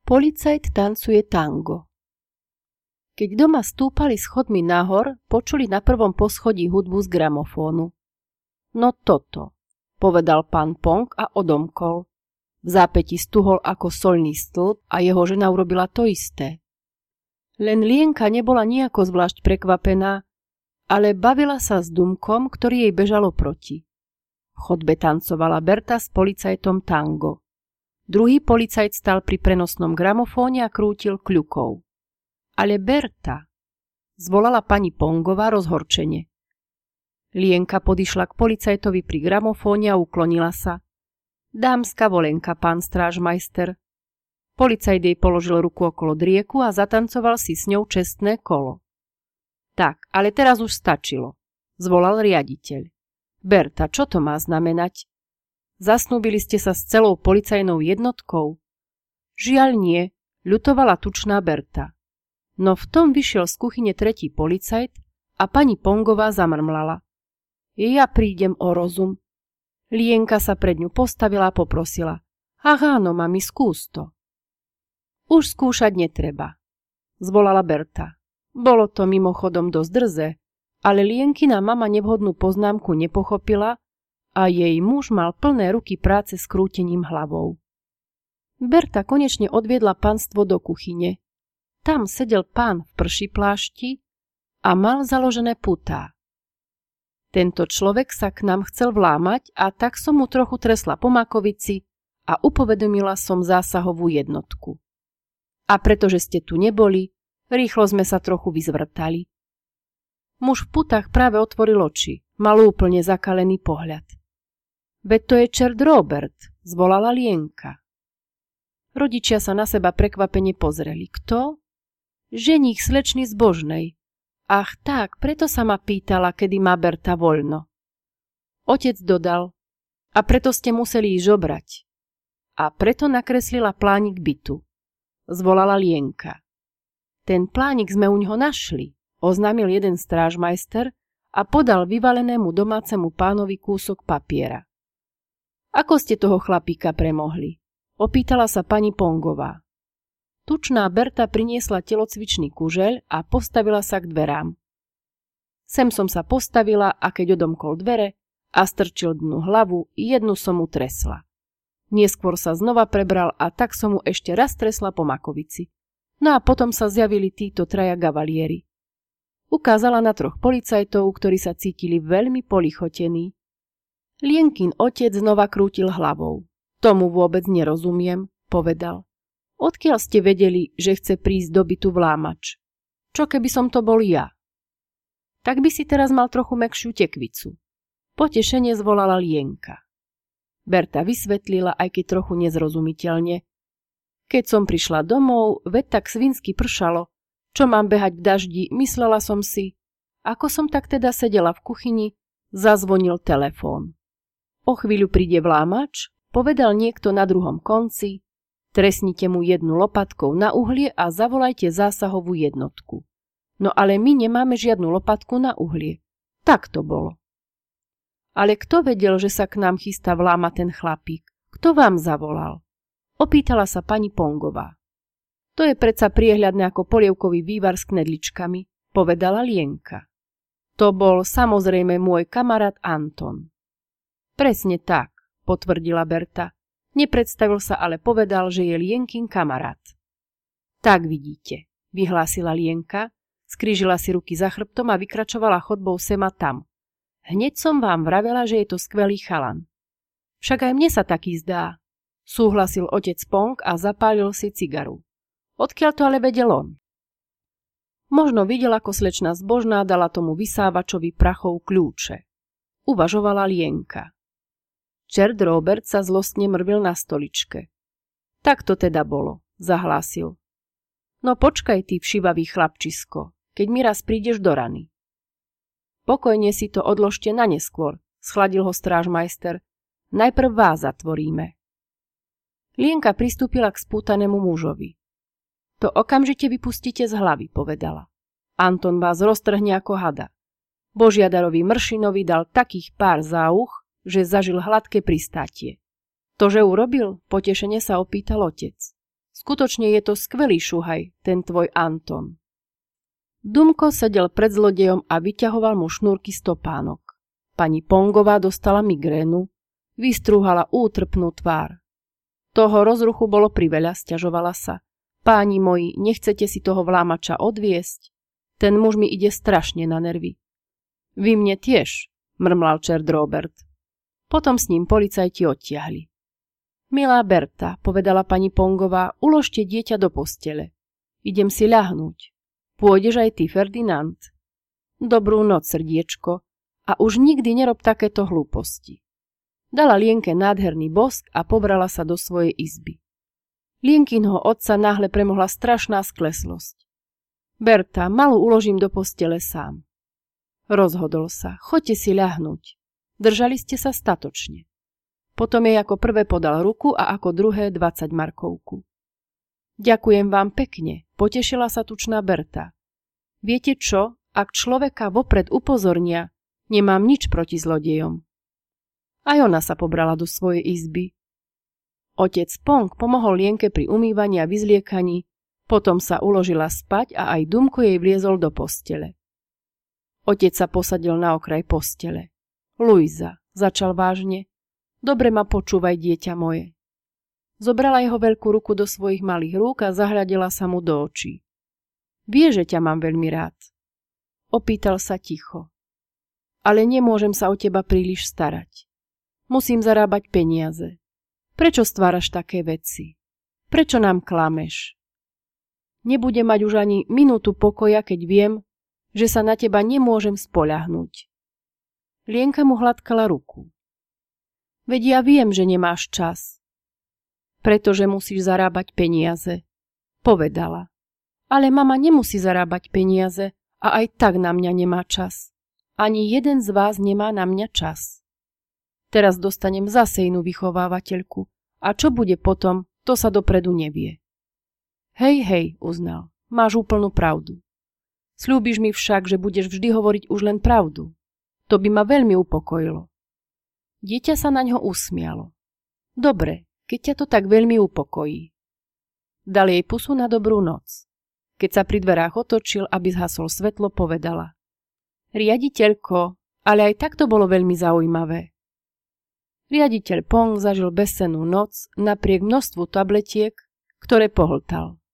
Policajt tancuje tango. Keď doma stúpali schodmi nahor, počuli na prvom poschodí hudbu z gramofónu. No toto, povedal pán Pong a odomkol. V zápäti stuhol ako soľný stĺp a jeho žena urobila to isté. Len Lienka nebola nijako zvlášť prekvapená, ale bavila sa s Dumkom, ktorý jej bežal oproti. V chodbe tancovala Berta s policajtom tango. Druhý policajt stal pri prenosnom gramofóne a krútil kľukou. Ale Berta, zvolala pani Pongová rozhorčene. Lienka podišla k policajtovi pri gramofóne a uklonila sa. Dámska volenka, pán strážmajster. Policajt jej položil ruku okolo drieku a zatancoval si s ňou čestné kolo. Tak, ale teraz už stačilo, zvolal riaditeľ. Berta, čo to má znamenať? Zasnúbili ste sa s celou policajnou jednotkou? Žiaľ nie, ľutovala tučná Berta. No v tom vyšiel z kuchyne tretí policajt a pani Pongová zamrmlala. Ja prídem o rozum. Lienka sa pred ňu postavila a poprosila. Ach áno, mami, skús to. Už skúšať netreba, zvolala Berta. Bolo to mimochodom dosť drze, ale Lienkina mama nevhodnú poznámku nepochopila a jej muž mal plné ruky práce s krútením hlavou. Berta konečne odviedla panstvo do kuchyne. Tam sedel pán v prší plášti a mal založené putá. Tento človek sa k nám chcel vlámať a tak som mu trochu tresla po makovici a upovedomila som zásahovú jednotku. A pretože ste tu neboli, rýchlo sme sa trochu vyzvrtali. Muž v putách práve otvoril oči, mal úplne zakalený pohľad. Veď to je čert Robert, zvolala Lienka. Rodičia sa na seba prekvapene pozreli. Kto? Ženích slečny zbožnej. Ach tak, preto sa ma pýtala, kedy má Berta voľno. Otec dodal, a preto ste museli ísť žobrať. A preto nakreslila plánik bytu. Zvolala Lienka. Ten plánik sme uňho našli, oznámil jeden strážmajster a podal vyvalenému domácemu pánovi kúsok papiera. Ako ste toho chlapíka premohli? Opýtala sa pani Pongová. Tučná Berta priniesla telocvičný kužeľ a postavila sa k dverám. Sem som sa postavila a keď odomkol dvere a strčil dnu hlavu, jednu som mu tresla. Neskôr sa znova prebral a tak som mu ešte raz tresla po makovici. No a potom sa zjavili títo traja gavalieri. Ukázala na troch policajtov, ktorí sa cítili veľmi polichotení. Lienkin otec znova krútil hlavou. Tomu vôbec nerozumiem, povedal. Odkiaľ ste vedeli, že chce prísť do bytu vlámač? Čo keby som to bol ja? Tak by si teraz mal trochu mäkšiu tekvicu. Potešenie zvolala Lienka. Berta vysvetlila, aj keď trochu nezrozumiteľne. Keď som prišla domov, veď tak svinsky pršalo. Čo mám behať v daždi, myslela som si. Ako som tak teda sedela v kuchyni, zazvonil telefón. O chvíľu príde vlámač, povedal niekto na druhom konci, tresnite mu jednu lopatkou na uhlie a zavolajte zásahovú jednotku. No ale my nemáme žiadnu lopatku na uhlie. Tak to bolo. Ale kto vedel, že sa k nám chystá vlámať ten chlapík? Kto vám zavolal? Opýtala sa pani Pongová. To je predsa priehľadné ako polievkový vývar s knedličkami, povedala Lienka. To bol samozrejme môj kamarát Anton. Presne tak, potvrdila Berta. Nepredstavil sa, ale povedal, že je Lienkin kamarát. Tak vidíte, vyhlásila Lienka, skrížila si ruky za chrbtom a vykračovala chodbou sem a tam. Hneď som vám vravela, že je to skvelý chalan. Však aj mne sa taký zdá, súhlasil otec Pong a zapálil si cigaru. Odkiaľ to ale vedel on? Možno videl, ako slečna zbožná dala tomu vysávačovi prachov kľúče. Uvažovala Lienka. Čert Robert sa zlostne mrvil na stoličke. Tak to teda bolo, zahlásil. No počkaj ty, všivavý chlapčisko, keď mi raz prídeš do rany. Pokojne si to odložte na neskôr, schladil ho strážmajster. Najprv vás zatvoríme. Lienka pristúpila k spútanému mužovi. To okamžite vypustíte z hlavy, povedala. Anton vás roztrhne ako hada. Božiadarovi Mršinovi dal takých pár záuch, že zažil hladké pristátie. To, že urobil, potešene sa opýtal otec. Skutočne je to skvelý šuhaj, ten tvoj Anton. Dumko sedel pred zlodejom a vyťahoval mu šnúrky z topánok. Pani Pongová dostala migrénu, vystrúhala útrpnú tvár. Toho rozruchu bolo priveľa, sťažovala sa. Páni moji, nechcete si toho vlámača odviesť? Ten muž mi ide strašne na nervy. Vy mne tiež, mrmlal čert Robert. Potom s ním policajti odtiahli. Milá Berta, povedala pani Pongová, uložte dieťa do postele. Idem si ľahnúť. Pôjdeš aj ty, Ferdinand? Dobrú noc, srdiečko, a už nikdy nerob takéto hlúposti. Dala Lienke nádherný bosk a pobrala sa do svojej izby. Lienkinho otca náhle premohla strašná skleslosť. Berta, malú uložím do postele sám. Rozhodol sa, choďte si ľahnúť. Držali ste sa statočne. Potom jej ako prvé podal ruku a ako druhé 20 markovku. Ďakujem vám pekne, potešila sa tučná Berta. Viete čo, ak človeka vopred upozornia, nemám nič proti zlodejom. Aj ona sa pobrala do svojej izby. Otec Pong pomohol Lienke pri umývaní a vyzliekaní, potom sa uložila spať a aj Dumko jej vliezol do postele. Otec sa posadil na okraj postele. Luisa, začal vážne, dobre ma počúvaj, dieťa moje. Zobrala jeho veľkú ruku do svojich malých rúk a zahľadila sa mu do očí. Vie, že ťa mám veľmi rád. Opýtal sa ticho. Ale nemôžem sa o teba príliš starať. Musím zarábať peniaze. Prečo stváraš také veci? Prečo nám klameš? Nebudem mať už ani minútu pokoja, keď viem, že sa na teba nemôžem spoľahnúť. Lienka mu hladkala ruku. Veď ja viem, že nemáš čas. Pretože musíš zarábať peniaze, povedala. Ale mama nemusí zarábať peniaze a aj tak na mňa nemá čas. Ani jeden z vás nemá na mňa čas. Teraz dostanem zase inú vychovávateľku a čo bude potom, to sa dopredu nevie. Hej, uznal, máš úplnú pravdu. Sľúbiš mi však, že budeš vždy hovoriť už len pravdu. To by ma veľmi upokojilo. Dieťa sa na ňo usmialo. Dobre, keď ťa to tak veľmi upokojí. Dal jej pusu na dobrú noc. Keď sa pri dverách otočil, aby zhasol svetlo, povedala. Riaditeľko, ale aj tak to bolo veľmi zaujímavé. Riaditeľ Pong zažil bezsennú noc napriek množstvu tabletiek, ktoré pohltal.